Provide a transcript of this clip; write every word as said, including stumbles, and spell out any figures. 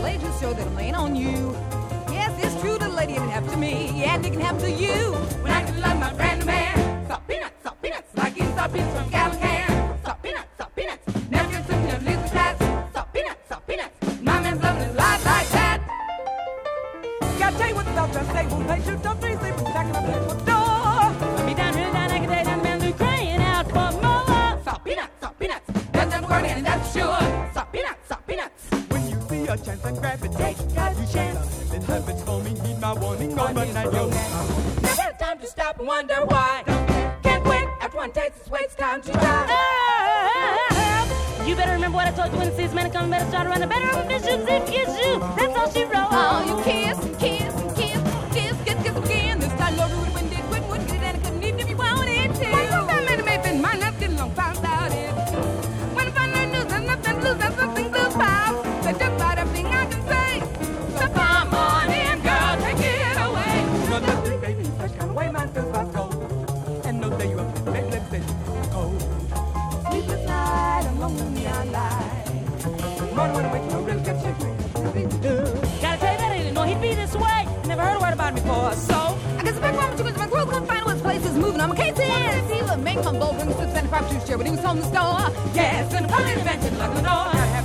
play to show that I'm laying on you. Yes, it's true, the lady, it can happen to me, and it can happen to you. When I can love my brand new man, salt peanuts, salt peanuts, like eating salt peanuts from a gallon can. Salt peanuts, salt peanuts, never get something that leaves the class. Salt peanuts, salt peanuts, my man's loving his life like that. Gotta tell you what the doctor say, won't play, shoot, don't freeze, sleep, back in the place with the door. Let me down, really down, I can tell you, the man's crying out for more. Salt peanuts, salt peanuts, that's not working, and that's sure. Salt peanuts, salt peanuts. When you see a chance and grab it, take a chance. Then habits for me, need my warning, overnight, yo. Never had time to stop and wonder why. Can't wait, after one taste, it's waste time to die. You better remember what I told you when the season man come. Better start around the better of the shoes if you shoot. That's all she wrote. Oh, you kiss and kiss and kiss and kiss, kiss, kiss again. This time, Lord, would when did, wouldn't, wouldn't get it, and it couldn't even if you wanted to. Well, sometime it may have been mine, not getting long, found out it. When I find out news, there's nothing to lose, there's something to foul. That's just about everything I can say. So come on in, girl, take it away. No, nothing, baby, such kind of way, mine feels like gold. And no day you up, baby, let's say, oh. Sleepless night, I'm lonely, I lie. Morning when I wake, no real good shit. Gotta tell you that I didn't know he'd be this way. Never heard a word about him before, so I guess the back room too much, my girl couldn't find what place is moving. I'm a K T N. He would make my bowl, bring the slips and the prostitute share when he was home in the store. Yes, and the party invented, lock the door.